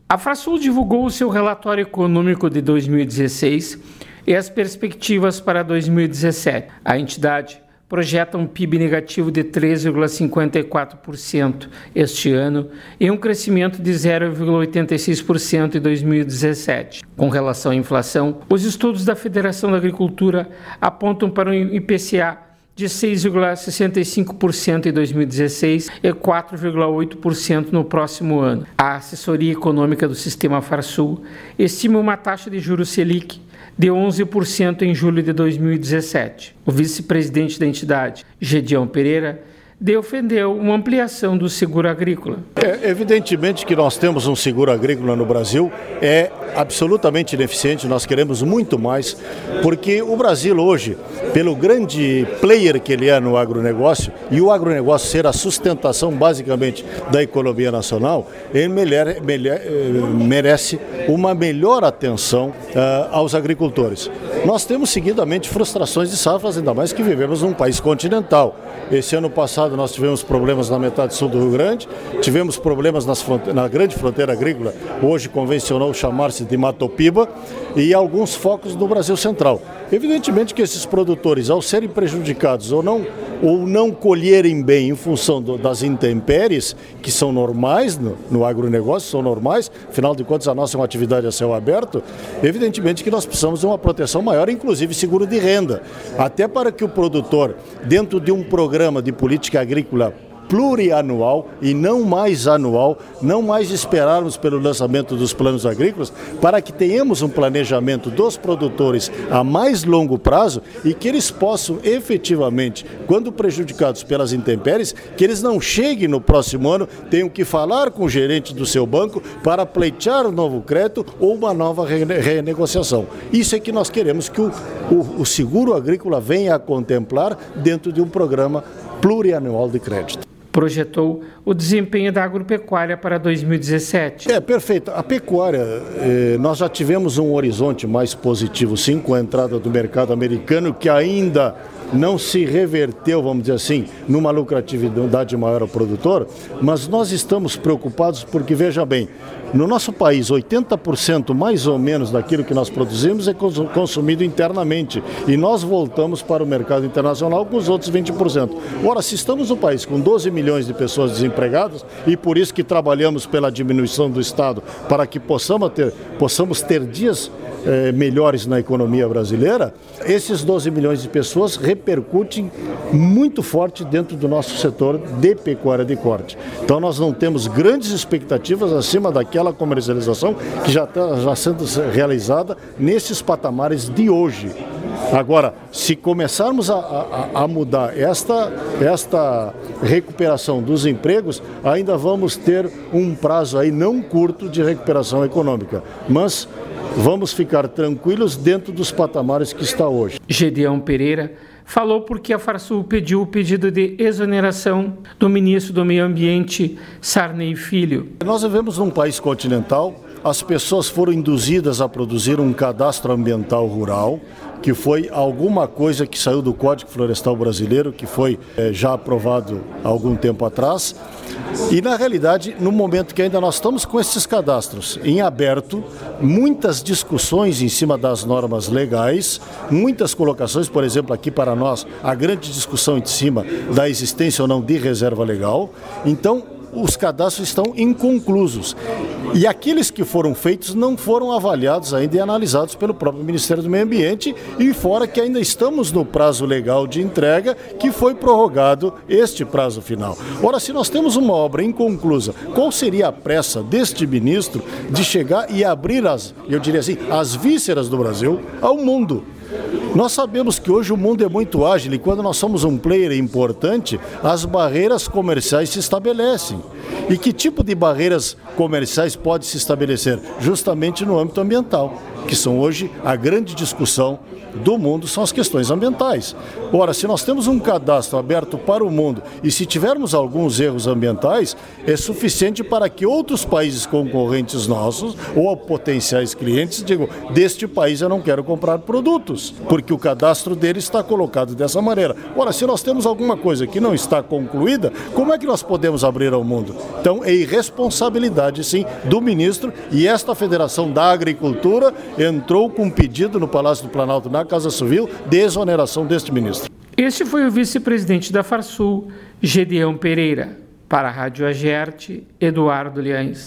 A Farsul divulgou o seu relatório econômico de 2016 e as perspectivas para 2017. A entidade projeta um PIB negativo de 3,54% este ano e um crescimento de 0,86% em 2017. Com relação à inflação, os estudos da Federação da Agricultura apontam para um IPCA de 6,65% em 2016 e 4,8% no próximo ano. A assessoria econômica do Sistema Farsul estima uma taxa de juros Selic de 11% em julho de 2017. O vice-presidente da entidade, Gedeão Pereira, defendeu uma ampliação do seguro agrícola. Evidentemente que nós temos um seguro agrícola no Brasil, é absolutamente ineficiente, nós queremos muito mais, porque o Brasil hoje, pelo grande player que ele é no agronegócio, e o agronegócio ser a sustentação basicamente da economia nacional, ele merece uma melhor atenção aos agricultores. Nós temos seguidamente frustrações de safras, ainda mais que vivemos num país continental. Esse ano passado nós tivemos problemas na metade sul do Rio Grande, tivemos problemas na grande fronteira agrícola, hoje convencionou chamar-se de Matopiba, e alguns focos no Brasil Central. Evidentemente que esses produtores, ao serem prejudicados ou não colherem bem em função das intempéries, que são normais no agronegócio, são normais, afinal de contas a nossa é uma atividade a céu aberto, evidentemente que nós precisamos de uma proteção maior, inclusive seguro de renda, até para que o produtor, dentro de um programa de política agrícola plurianual e não mais anual, não mais esperarmos pelo lançamento dos planos agrícolas, para que tenhamos um planejamento dos produtores a mais longo prazo e que eles possam efetivamente, quando prejudicados pelas intempéries, que eles não cheguem no próximo ano, tenham que falar com o gerente do seu banco para pleitear um novo crédito ou uma nova renegociação. Isso é que nós queremos que o seguro agrícola venha a contemplar dentro de um programa plurianual de crédito. Projetou o desempenho da agropecuária para 2017. Perfeito. A pecuária, nós já tivemos um horizonte mais positivo, sim, com a entrada do mercado americano, que ainda não se reverteu, vamos dizer assim, numa lucratividade maior ao produtor, mas nós estamos preocupados porque, veja bem, no nosso país, 80% mais ou menos daquilo que nós produzimos é consumido internamente e nós voltamos para o mercado internacional com os outros 20%. Ora, se estamos no país com 12 milhões de pessoas desempregadas e por isso que trabalhamos pela diminuição do Estado para que possamos ter dias melhores na economia brasileira, esses 12 milhões de pessoas repercutem muito forte dentro do nosso setor de pecuária de corte. Então nós não temos grandes expectativas acima daquela comercialização que já está sendo realizada nesses patamares de hoje. Agora, se começarmos a mudar esta recuperação dos empregos, ainda vamos ter um prazo aí não curto de recuperação econômica, mas vamos ficar tranquilos dentro dos patamares que está hoje. Gedeão Pereira falou porque a Farsul pediu o pedido de exoneração do ministro do Meio Ambiente, Sarney Filho. Nós vivemos num país continental, as pessoas foram induzidas a produzir um cadastro ambiental rural, que foi alguma coisa que saiu do Código Florestal Brasileiro, que foi já aprovado há algum tempo atrás. E, na realidade, no momento que ainda nós estamos com esses cadastros em aberto, muitas discussões em cima das normas legais, muitas colocações, por exemplo, aqui para nós, a grande discussão em cima da existência ou não de reserva legal. Então, os cadastros estão inconclusos. E aqueles que foram feitos não foram avaliados ainda e analisados pelo próprio Ministério do Meio Ambiente, e fora que ainda estamos no prazo legal de entrega, que foi prorrogado este prazo final. Ora, se nós temos uma obra inconclusa, qual seria a pressa deste ministro de chegar e abrir as vísceras do Brasil ao mundo? Nós sabemos que hoje o mundo é muito ágil e quando nós somos um player importante, as barreiras comerciais se estabelecem. E que tipo de barreiras comerciais pode se estabelecer? Justamente no âmbito ambiental, que são hoje a grande discussão do mundo, são as questões ambientais. Ora, se nós temos um cadastro aberto para o mundo e se tivermos alguns erros ambientais, é suficiente para que outros países concorrentes nossos ou potenciais clientes digam, deste país eu não quero comprar produtos, porque porque o cadastro dele está colocado dessa maneira. Ora, se nós temos alguma coisa que não está concluída, como é que nós podemos abrir ao mundo? Então, é irresponsabilidade, sim, do ministro, e esta Federação da Agricultura entrou com um pedido no Palácio do Planalto, na Casa Civil, de exoneração deste ministro. Este foi o vice-presidente da Farsul, Gedeão Pereira. Para a Rádio Agerte, Eduardo Liães.